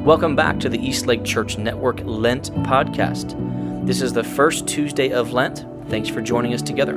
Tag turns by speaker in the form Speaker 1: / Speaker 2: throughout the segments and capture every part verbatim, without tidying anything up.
Speaker 1: Welcome back to the Eastlake Church Network Lent podcast. This is the first Tuesday of Lent. Thanks for joining us together.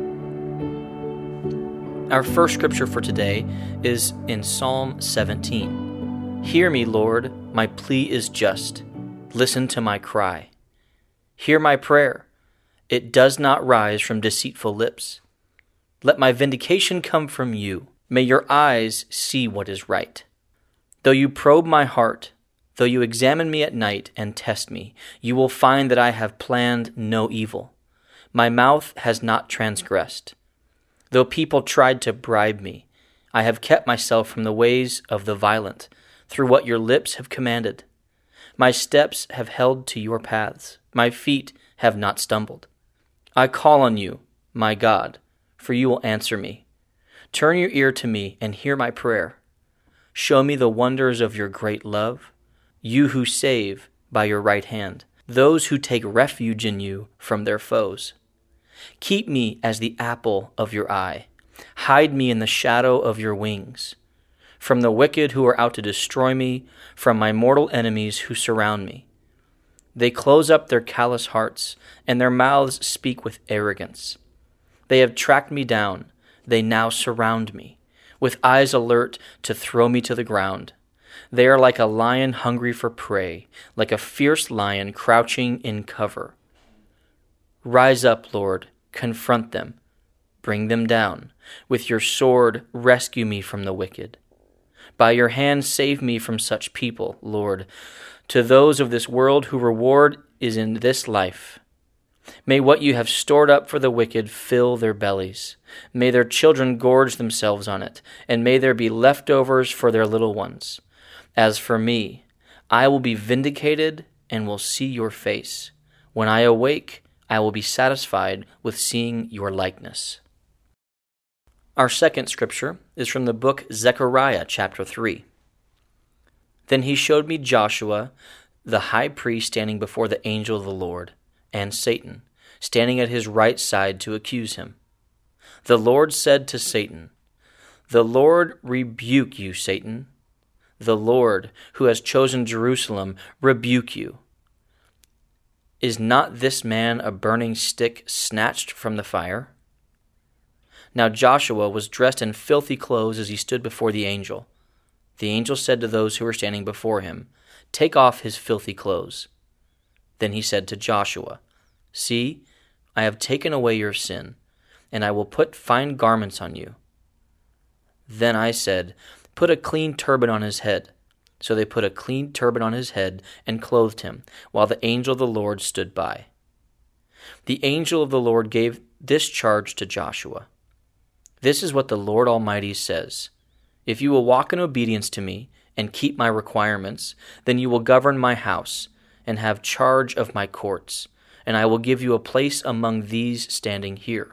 Speaker 1: Our first scripture for today is in Psalm seventeen. Hear me, Lord, my plea is just. Listen to my cry. Hear my prayer. It does not rise from deceitful lips. Let my vindication come from you. May your eyes see what is right. Though you probe my heart, though you examine me at night and test me, you will find that I have planned no evil. My mouth has not transgressed. Though people tried to bribe me, I have kept myself from the ways of the violent, through what your lips have commanded. My steps have held to your paths. My feet have not stumbled. I call on you, my God, for you will answer me. Turn your ear to me and hear my prayer. Show me the wonders of your great love, you who save by your right hand, those who take refuge in you from their foes. Keep me as the apple of your eye. Hide me in the shadow of your wings. From the wicked who are out to destroy me, from my mortal enemies who surround me. They close up their callous hearts, and their mouths speak with arrogance. They have tracked me down. They now surround me, with eyes alert to throw me to the ground. They are like a lion hungry for prey, like a fierce lion crouching in cover. Rise up, Lord, confront them, bring them down. With your sword, rescue me from the wicked. By your hand, save me from such people, Lord, to those of this world whose reward is in this life. May what you have stored up for the wicked fill their bellies. May their children gorge themselves on it, and may there be leftovers for their little ones. As for me, I will be vindicated and will see your face. When I awake, I will be satisfied with seeing your likeness. Our second scripture is from the book Zechariah chapter three. Then he showed me Joshua, the high priest, standing before the angel of the Lord, and Satan, standing at his right side to accuse him. The Lord said to Satan, "The Lord rebuke you, Satan. The Lord, who has chosen Jerusalem, rebuke you. Is not this man a burning stick snatched from the fire?" Now Joshua was dressed in filthy clothes as he stood before the angel. The angel said to those who were standing before him, "Take off his filthy clothes." Then he said to Joshua, "See, I have taken away your sin, and I will put fine garments on you." Then I said, "Put a clean turban on his head." So they put a clean turban on his head and clothed him, while the angel of the Lord stood by. The angel of the Lord gave this charge to Joshua. "This is what the Lord Almighty says. If you will walk in obedience to me and keep my requirements, then you will govern my house and have charge of my courts, and I will give you a place among these standing here.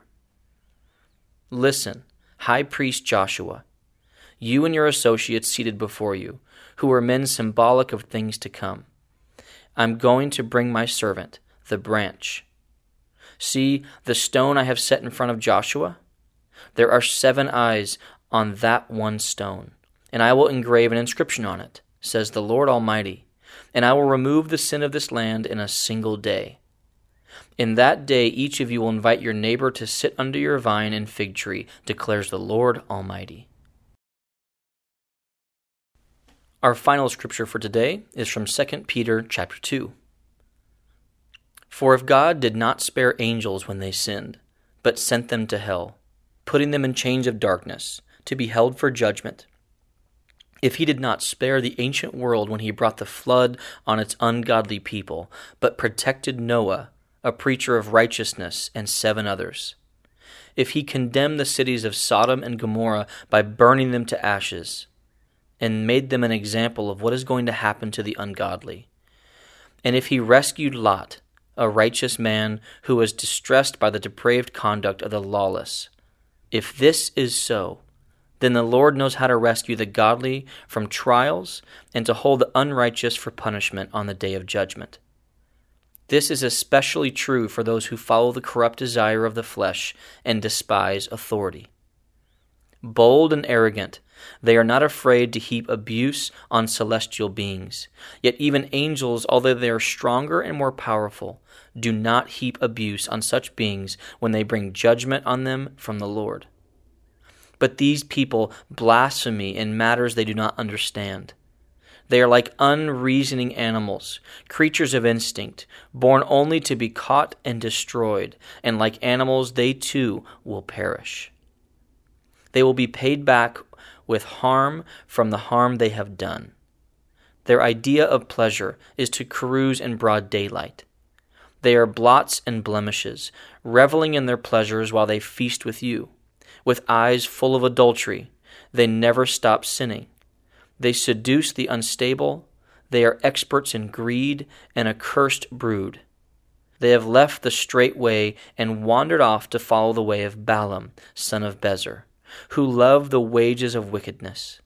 Speaker 1: Listen, High Priest Joshua, you and your associates seated before you, who are men symbolic of things to come. I'm going to bring my servant, the branch. See the stone I have set in front of Joshua? There are seven eyes on that one stone, and I will engrave an inscription on it, says the Lord Almighty, and I will remove the sin of this land in a single day. In that day each of you will invite your neighbor to sit under your vine and fig tree, declares the Lord Almighty." Our final scripture for today is from Second Peter chapter two. "For if God did not spare angels when they sinned, but sent them to hell, putting them in chains of darkness, to be held for judgment, if he did not spare the ancient world when he brought the flood on its ungodly people, but protected Noah, a preacher of righteousness, and seven others, if he condemned the cities of Sodom and Gomorrah by burning them to ashes, and made them an example of what is going to happen to the ungodly, and if he rescued Lot, a righteous man who was distressed by the depraved conduct of the lawless, if this is so, then the Lord knows how to rescue the godly from trials and to hold the unrighteous for punishment on the day of judgment. This is especially true for those who follow the corrupt desire of the flesh and despise authority. Bold and arrogant, they are not afraid to heap abuse on celestial beings. Yet even angels, although they are stronger and more powerful, do not heap abuse on such beings when they bring judgment on them from the Lord. But these people blaspheme in matters they do not understand. They are like unreasoning animals, creatures of instinct, born only to be caught and destroyed, and like animals they too will perish. They will be paid back with harm from the harm they have done. Their idea of pleasure is to carouse in broad daylight. They are blots and blemishes, reveling in their pleasures while they feast with you. With eyes full of adultery, they never stop sinning. They seduce the unstable. They are experts in greed, an accursed brood. They have left the straight way and wandered off to follow the way of Balaam, son of Bezer, who loved the wages of wickedness.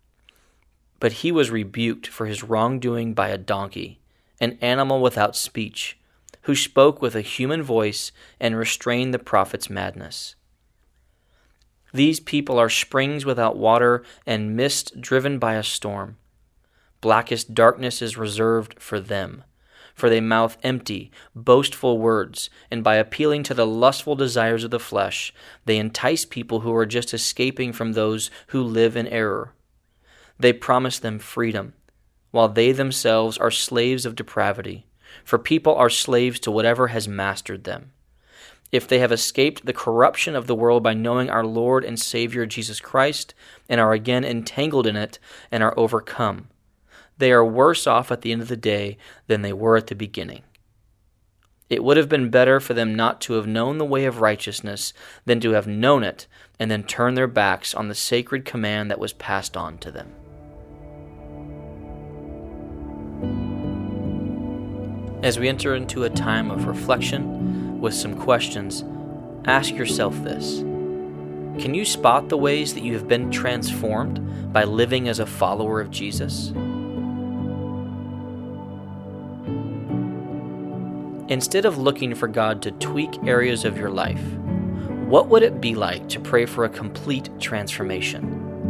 Speaker 1: But he was rebuked for his wrongdoing by a donkey, an animal without speech, who spoke with a human voice and restrained the prophet's madness. These people are springs without water and mist driven by a storm. Blackest darkness is reserved for them, for they mouth empty, boastful words, and by appealing to the lustful desires of the flesh, they entice people who are just escaping from those who live in error. They promise them freedom, while they themselves are slaves of depravity, for people are slaves to whatever has mastered them. If they have escaped the corruption of the world by knowing our Lord and Savior Jesus Christ, and are again entangled in it, and are overcome, they are worse off at the end of the day than they were at the beginning. It would have been better for them not to have known the way of righteousness than to have known it and then turn their backs on the sacred command that was passed on to them. As we enter into a time of reflection with some questions, ask yourself this. Can you spot the ways that you have been transformed by living as a follower of Jesus? Instead of looking for God to tweak areas of your life, what would it be like to pray for a complete transformation?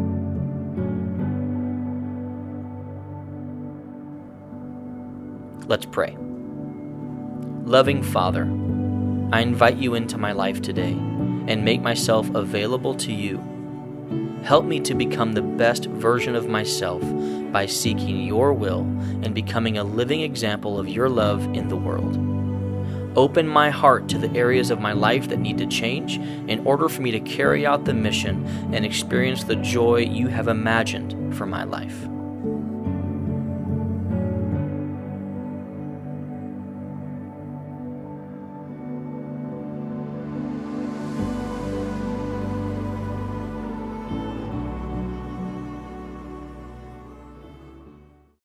Speaker 1: Let's pray. Loving Father, I invite you into my life today and make myself available to you. Help me to become the best version of myself by seeking your will and becoming a living example of your love in the world. Open my heart to the areas of my life that need to change in order for me to carry out the mission and experience the joy you have imagined for my life.